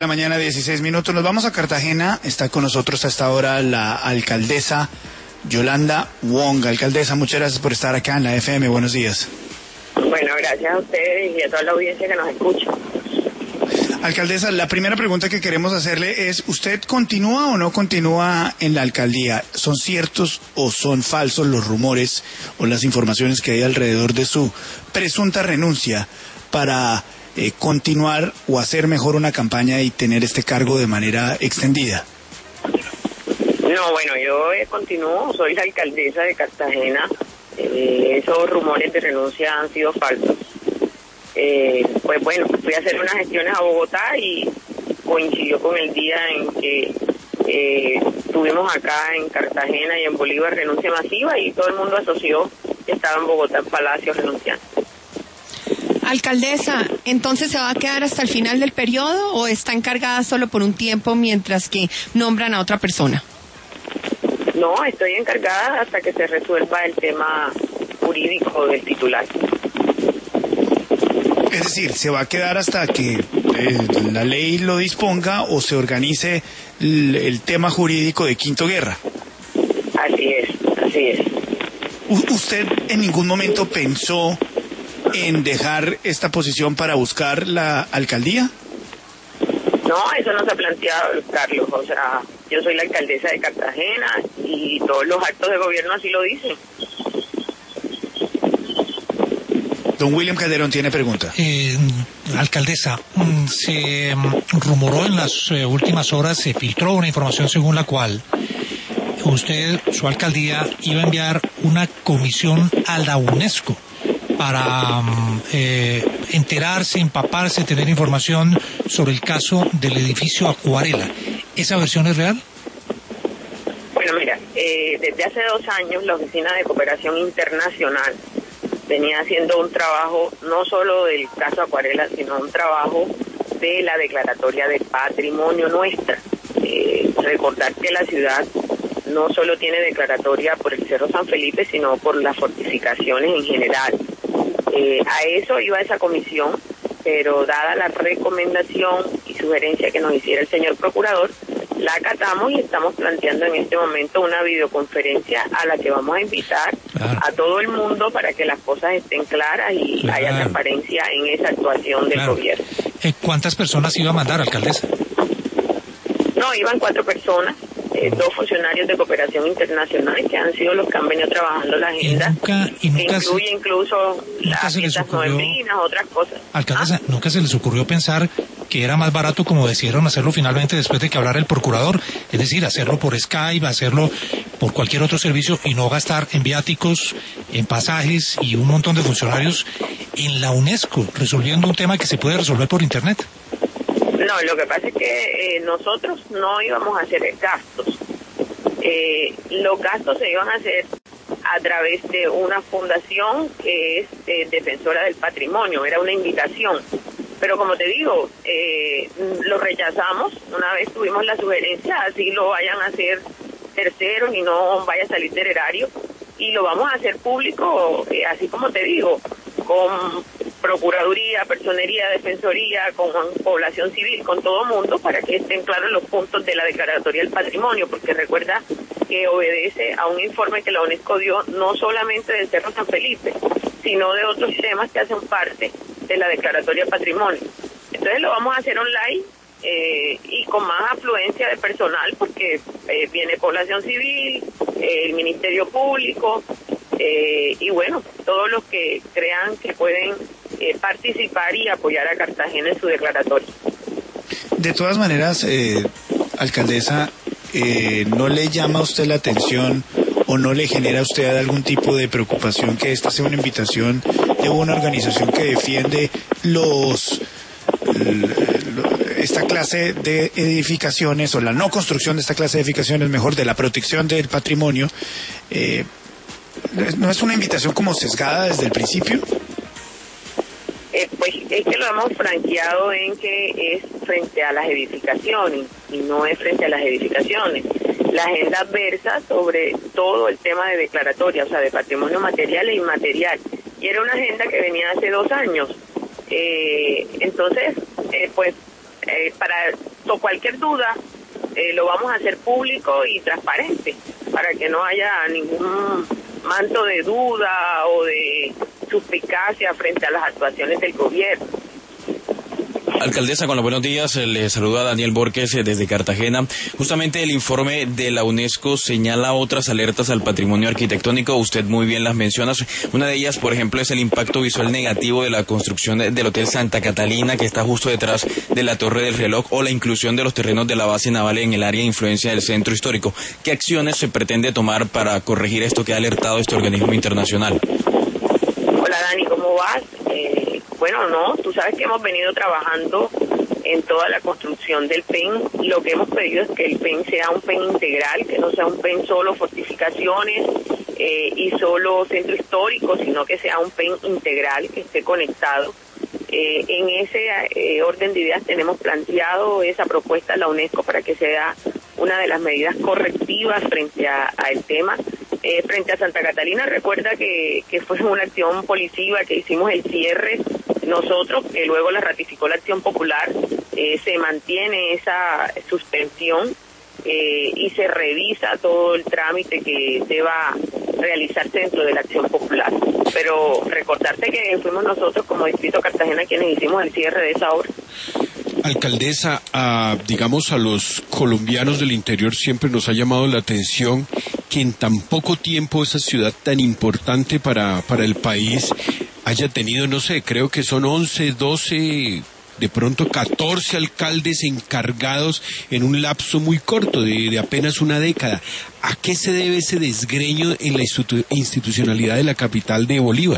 La mañana 16 minutos, nos vamos a Cartagena. Está con nosotros hasta ahora la alcaldesa Yolanda Wong. Alcaldesa, muchas gracias por estar acá en la FM. Buenos días. Bueno, gracias a ustedes y a toda la audiencia que nos escucha. Alcaldesa, la primera pregunta que queremos hacerle es, ¿usted continúa o no continúa en la alcaldía? ¿Son ciertos o son falsos los rumores o las informaciones que hay alrededor de su presunta renuncia para continuar o hacer mejor una campaña y tener este cargo de manera extendida? No, bueno, yo continúo, soy la alcaldesa de Cartagena. Esos rumores de renuncia han sido falsos. Pues bueno, fui a hacer unas gestiones a Bogotá y coincidió con el día en que tuvimos acá en Cartagena y en Bolívar renuncia masiva y todo el mundo asoció que estaba en Bogotá en Palacio renunciando. Alcaldesa, ¿entonces se va a quedar hasta el final del periodo o está encargada solo por un tiempo mientras que nombran a otra persona? No, estoy encargada hasta que se resuelva el tema jurídico del titular. Es decir, ¿se va a quedar hasta que la ley lo disponga o se organice el tema jurídico de Quinto Guerra? Así es, así es. ¿Usted en ningún momento pensó en dejar esta posición para buscar la alcaldía? No, eso no se ha planteado, Carlos. O sea, yo soy la alcaldesa de Cartagena y todos los actos de gobierno así lo dicen. Don William Calderón tiene pregunta. Alcaldesa, se rumoró en las últimas horas, se filtró una información según la cual usted, su alcaldía, iba a enviar una comisión a la UNESCO para enterarse, empaparse, tener información sobre el caso del edificio Acuarela. ¿Esa versión es real? Bueno, mira, desde hace 2 años la Oficina de Cooperación Internacional venía haciendo un trabajo no solo del caso Acuarela, sino un trabajo de la declaratoria de patrimonio nuestra. Recordar que la ciudad no solo tiene declaratoria por el Cerro San Felipe, sino por las fortificaciones en general. A eso iba esa comisión, pero dada la recomendación y sugerencia que nos hiciera el señor procurador, la acatamos y estamos planteando en este momento una videoconferencia a la que vamos a invitar a todo el mundo para que las cosas estén claras y haya transparencia en esa actuación del gobierno. ¿Cuántas personas iba a mandar, alcaldesa? No, iban 4 personas. 2 funcionarios de cooperación internacional que han sido los que han venido trabajando la agenda, incluye incluso las fiestas novembrinas, otras cosas. Alcaldesa, ¿nunca se les ocurrió pensar que era más barato, como decidieron hacerlo finalmente después de que hablara el procurador? Es decir, hacerlo por Skype, hacerlo por cualquier otro servicio y no gastar en viáticos, en pasajes y un montón de funcionarios en la UNESCO, resolviendo un tema que se puede resolver por Internet. No, lo que pasa es que nosotros no íbamos a hacer gastos. Los gastos se iban a hacer a través de una fundación que es defensora del patrimonio, era una invitación. Pero como te digo, lo rechazamos, una vez tuvimos la sugerencia, así lo vayan a hacer terceros y no vaya a salir del erario. Y lo vamos a hacer público, así como te digo, con Procuraduría, Personería, Defensoría, con población civil, con todo mundo, para que estén claros los puntos de la Declaratoria del Patrimonio, porque recuerda que obedece a un informe que la UNESCO dio no solamente del Cerro San Felipe, sino de otros temas que hacen parte de la Declaratoria del Patrimonio. Entonces lo vamos a hacer online y con más afluencia de personal, porque viene población civil, el Ministerio Público, y bueno, todos los que crean que pueden participar y apoyar a Cartagena en su declaratoria. De todas maneras, alcaldesa, ¿no le llama a usted la atención o no le genera a usted algún tipo de preocupación que esta sea una invitación de una organización que defiende esta clase de edificaciones, o la no construcción de esta clase de edificaciones, mejor, de la protección del patrimonio? ¿No es una invitación como sesgada desde el principio? Pues es que lo hemos franqueado en que es frente a las edificaciones y no es frente a las edificaciones. La agenda versa sobre todo el tema de declaratoria, o sea, de patrimonio material e inmaterial. Y era una agenda que venía hace 2 años. Entonces, para cualquier duda lo vamos a hacer público y transparente para que no haya ningún manto de duda o de suspicacia frente a las actuaciones del gobierno. Alcaldesa, con los buenos días, le saluda Daniel Borges desde Cartagena. Justamente el informe de la UNESCO señala otras alertas al patrimonio arquitectónico, usted muy bien las menciona. Una de ellas, por ejemplo, es el impacto visual negativo de la construcción del Hotel Santa Catalina, que está justo detrás de la Torre del Reloj, o la inclusión de los terrenos de la base naval en el área de influencia del centro histórico. ¿Qué acciones se pretende tomar para corregir esto que ha alertado este organismo internacional? Hola Dani, ¿cómo vas? Bueno, no, tú sabes que hemos venido trabajando en toda la construcción del PEN. Lo que hemos pedido es que el PEN sea un PEN integral, que no sea un PEN solo fortificaciones y solo centro histórico, sino que sea un PEN integral, que esté conectado. En ese orden de ideas tenemos planteado esa propuesta a la UNESCO para que sea una de las medidas correctivas frente al tema. Frente a Santa Catalina, recuerda que fue una acción policiva que hicimos el cierre nosotros, que luego la ratificó la acción popular, se mantiene esa suspensión y se revisa todo el trámite que deba realizarse dentro de la acción popular. Pero recordarte que fuimos nosotros como Distrito Cartagena quienes hicimos el cierre de esa obra. Alcaldesa, digamos a los colombianos del interior siempre nos ha llamado la atención que en tan poco tiempo esa ciudad tan importante para el país haya tenido, no sé, creo que son 11, 12, de pronto 14 alcaldes encargados en un lapso muy corto de apenas una década. ¿A qué se debe ese desgreño en la institucionalidad de la capital de Bolívar?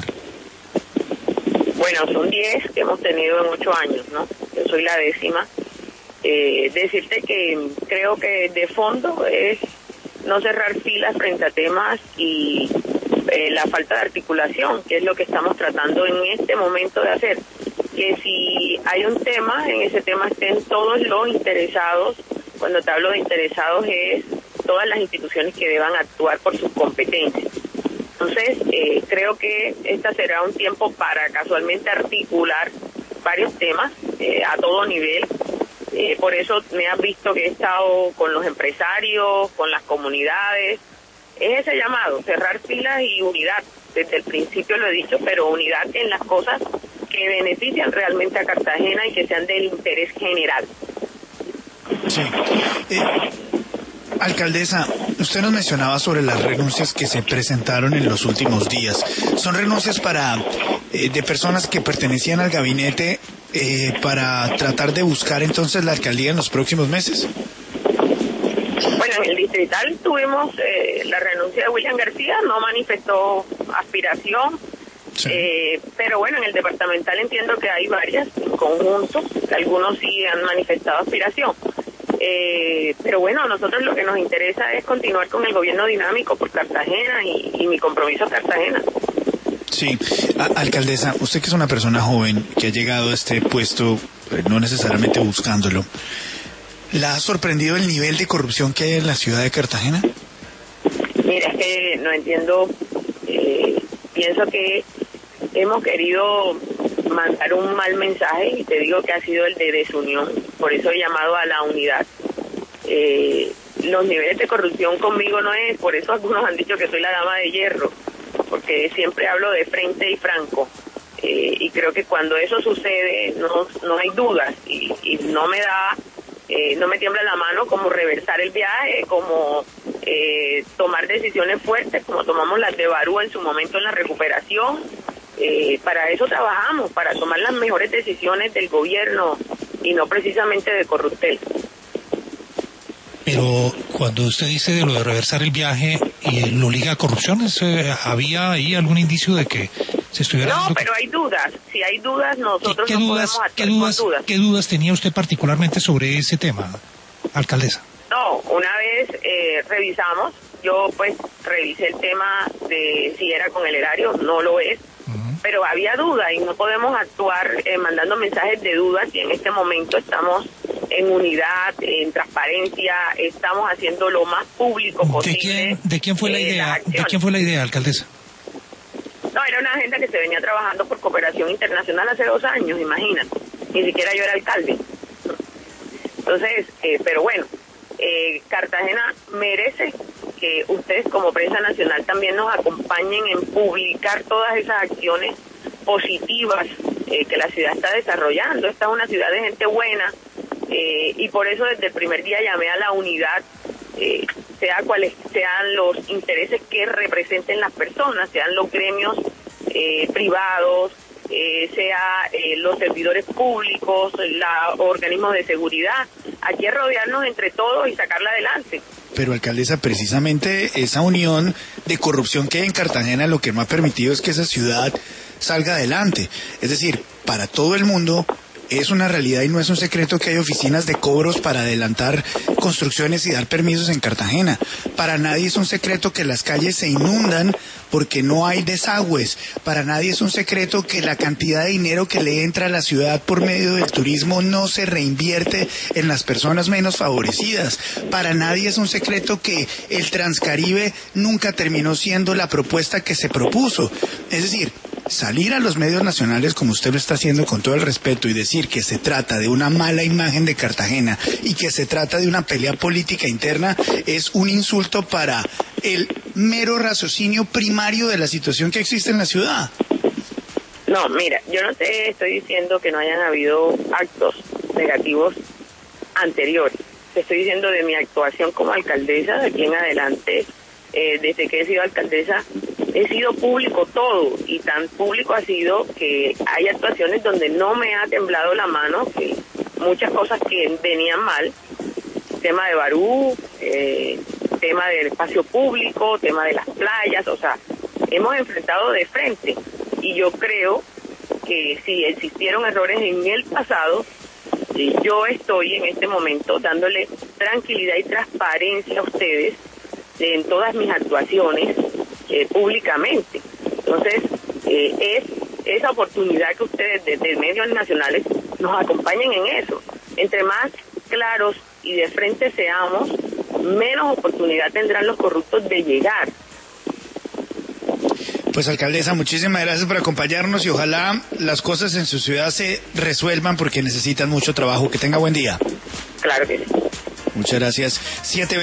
Bueno, son 10 que hemos tenido en 8 años, ¿no? Yo soy la 10ª. Decirte que creo que de fondo es no cerrar filas frente a temas y la falta de articulación, que es lo que estamos tratando en este momento de hacer. Que si hay un tema, en ese tema estén todos los interesados. Cuando te hablo de interesados es todas las instituciones que deban actuar por sus competencias. Entonces, creo que este será un tiempo para casualmente articular varios temas a todo nivel. Por eso me has visto que he estado con los empresarios, con las comunidades. Es ese llamado, cerrar filas y unidad. Desde el principio lo he dicho, pero unidad en las cosas que benefician realmente a Cartagena y que sean del interés general. Sí. Alcaldesa, usted nos mencionaba sobre las renuncias que se presentaron en los últimos días. ¿Son renuncias de personas que pertenecían al gabinete para tratar de buscar entonces la alcaldía en los próximos meses? Bueno, en el distrital tuvimos la renuncia de William García, no manifestó aspiración, sí. Pero bueno, en el departamental entiendo que hay varias en conjunto, que algunos sí han manifestado aspiración. Pero bueno, a nosotros lo que nos interesa es continuar con el gobierno dinámico por Cartagena y mi compromiso a Cartagena. Sí, alcaldesa, usted que es una persona joven que ha llegado a este puesto, no necesariamente buscándolo, ¿la ha sorprendido el nivel de corrupción que hay en la ciudad de Cartagena? Mira, es que no entiendo, pienso que hemos querido mandar un mal mensaje y te digo que ha sido el de desunión, por eso he llamado a la unidad. Los niveles de corrupción conmigo no es, por eso algunos han dicho que soy la dama de hierro, porque siempre hablo de frente y franco, y creo que cuando eso sucede no hay dudas y no me tiembla la mano como reversar el viaje, como tomar decisiones fuertes como tomamos las de Barú en su momento en la recuperación. Para eso trabajamos, para tomar las mejores decisiones del gobierno y no precisamente de corruptel. Pero cuando usted dice de lo de reversar el viaje y lo liga a corrupción, ¿había ahí algún indicio de que se estuviera... No, pero hay dudas. Si hay dudas, nosotros no podemos actuar con dudas. ¿Qué dudas tenía usted particularmente sobre ese tema, alcaldesa? No, una vez revisamos, yo pues revisé el tema de si era con el erario, no lo es. Pero había duda y no podemos actuar mandando mensajes de dudas y en este momento estamos en unidad, en transparencia, estamos haciendo lo más público posible. ¿De quién fue la idea? ¿De quién fue la idea, alcaldesa? No, era una agenda que se venía trabajando por cooperación internacional hace 2 años, imagínate. Ni siquiera yo era alcalde. Entonces, pero bueno, Cartagena merece que ustedes como prensa nacional también nos acompañen en publicar todas esas acciones positivas que la ciudad está desarrollando. Esta es una ciudad de gente buena, y por eso desde el primer día llamé a la unidad, sea cuales sean los intereses que representen las personas, sean los gremios privados, sea los servidores públicos, los organismos de seguridad. Aquí es rodearnos entre todos y sacarla adelante. Pero, alcaldesa, precisamente esa unión de corrupción que hay en Cartagena lo que no ha permitido es que esa ciudad salga adelante. Es decir, para todo el mundo es una realidad y no es un secreto que hay oficinas de cobros para adelantar construcciones y dar permisos en Cartagena. Para nadie es un secreto que las calles se inundan porque no hay desagües. Para nadie es un secreto que la cantidad de dinero que le entra a la ciudad por medio del turismo no se reinvierte en las personas menos favorecidas. Para nadie es un secreto que el Transcaribe nunca terminó siendo la propuesta que se propuso. Es decir, salir a los medios nacionales como usted lo está haciendo con todo el respeto y decir que se trata de una mala imagen de Cartagena y que se trata de una pelea política interna es un insulto para el mero raciocinio primario de la situación que existe en la ciudad. No, mira, yo no te estoy diciendo que no hayan habido actos negativos anteriores. Te estoy diciendo de mi actuación como alcaldesa de aquí en adelante. Desde que he sido alcaldesa he sido público todo, y tan público ha sido que hay actuaciones donde no me ha temblado la mano, que muchas cosas que venían mal, tema de Barú, tema del espacio público, tema de las playas, o sea, hemos enfrentado de frente, y yo creo que si existieron errores en el pasado, yo estoy en este momento dándole tranquilidad y transparencia a ustedes en todas mis actuaciones públicamente. Entonces, es esa oportunidad que ustedes desde medios nacionales nos acompañen en eso. Entre más claros y de frente seamos, menos oportunidad tendrán los corruptos de llegar. Pues, alcaldesa, muchísimas gracias por acompañarnos y ojalá las cosas en su ciudad se resuelvan porque necesitan mucho trabajo. Que tenga buen día. Claro que sí. Muchas gracias. 7